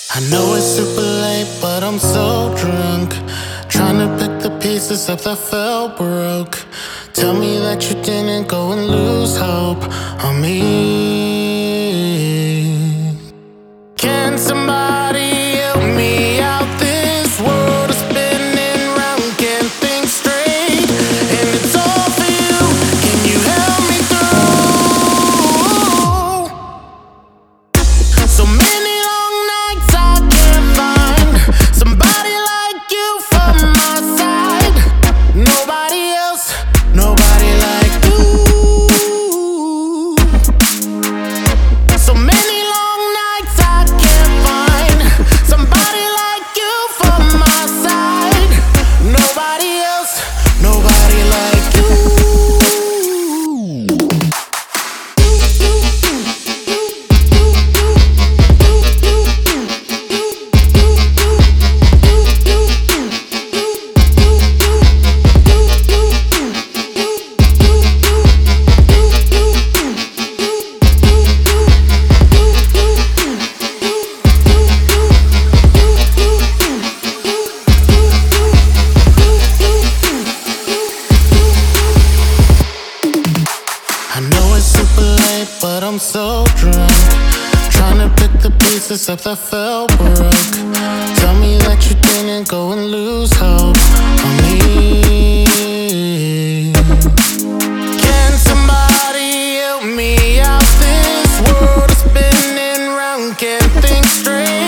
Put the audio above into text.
I know it's super late, but I'm so drunk. Trying to pick the pieces up that fell broke. Tell me that you didn't go and lose hope on me. Can somebody help me out? This world is spinning round, can't think straight, and it's all for you. Can you help me through? So many long nights I can't find somebody like you for my side. Nobody else, nobody like you. So many long nights I can't find somebody like you for my side. Nobody else, nobody like you. I know it's super late, but I'm so drunk. Trying to pick the pieces up that fell broke. Tell me that you didn't go and lose hope on me. Can somebody help me out? This world is spinning round, can't think straight.